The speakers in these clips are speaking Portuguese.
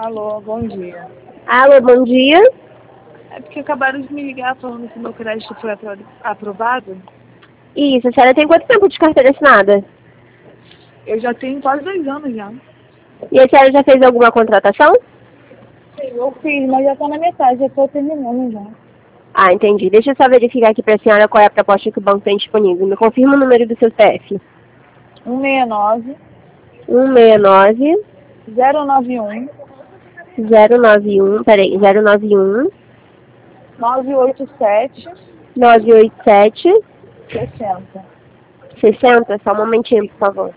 Alô, bom dia. Alô, bom dia. É porque acabaram de me ligar falando que meu crédito foi aprovado. Isso, a senhora tem quanto tempo de carteira assinada? Eu já tenho quase 2 anos já. E a senhora já fez alguma contratação? Sim, eu fiz, mas já tá na metade, já tô terminando já. Ah, entendi. Deixa eu só verificar aqui pra senhora qual é a proposta que o banco tem disponível. Me confirma o número do seu CEF. 169 169 091 091, peraí, 091 987 987 60. 60. Só um momentinho, por favor.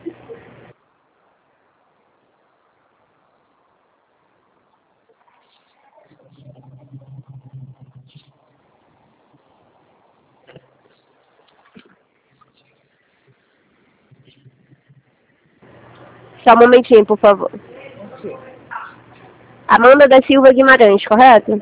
Só um momentinho, por favor. Ok. Amanda da Silva Guimarães, correto?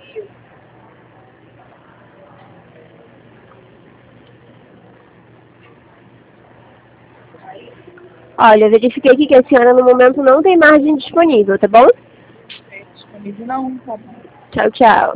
Olha, eu verifiquei aqui que a senhora no momento não tem margem disponível, tá bom? Disponível não, tá bom. Tchau, tchau.